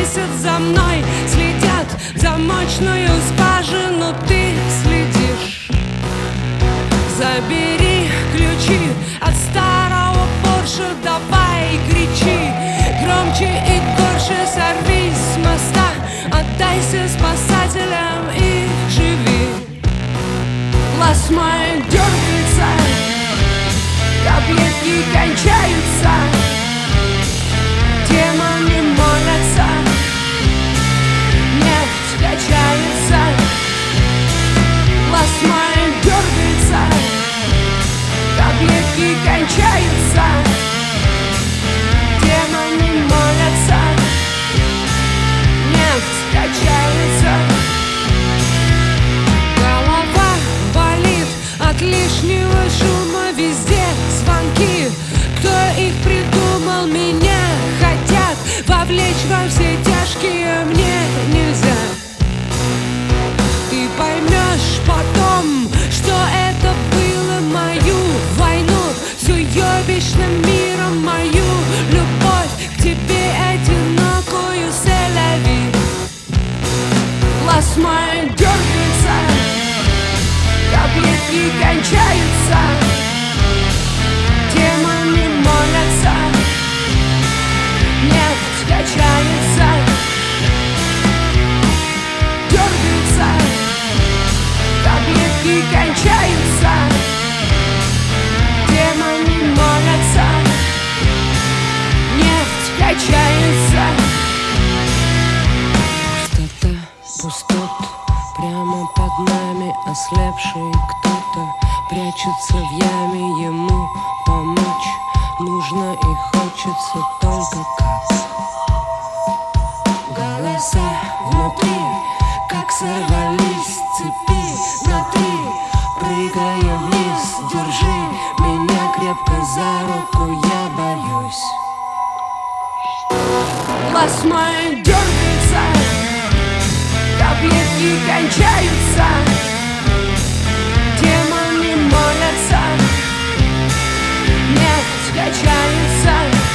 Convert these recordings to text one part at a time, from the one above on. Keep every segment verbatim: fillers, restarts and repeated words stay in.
месяц за мной следят, в замочную скважину ты следишь. Забери ключи от старого Порше, давай кричи громче и горше, сорвись с моста, отдайся спасателям и живи. Глаз мой дергается, таблетки кончаются, демоны молятся, нефть качается. Глаз мой дергается, таблетки кончаются, демоны молятся, нефть качается. Голова болит от лишнего шума, везде звонки. Кто их придумал, меня хотят вовлечь во все тяжкие, мне нельзя. Ты поймешь потом, что это было мою войну с уебищным миром, мою любовь к тебе одинокую, c'est-la-vie. Глаз мой дергается, таблетки кончаются, демоны молятся, нефть качается. Дергаются, таблетки кончаются, демоны молятся, нефть качается. Пустота, пустот, прямо под нами ослепший кто-то прячется в яме, ему помочь нужно и хочется только как. Голоса внутри, как сорвались с цепи на три, прыгая вниз, держи меня крепко за руку, я боюсь. Глаз мой дергается, таблетки кончаются, демоны молятся, нефть качается.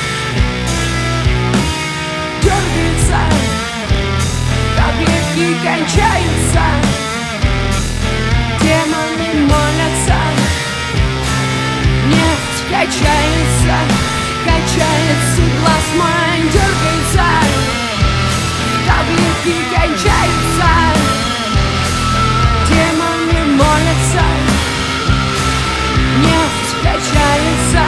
Дергается, таблетки кончаются, демоны молятся, нефть качается, качается. Глаз мой дергается, таблетки кончаются, демоны молятся, нефть качается.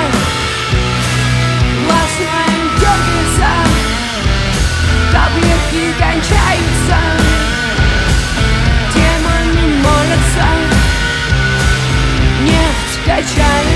Глаз мой дергается, таблетки кончаются, демоны молятся, нефть качается.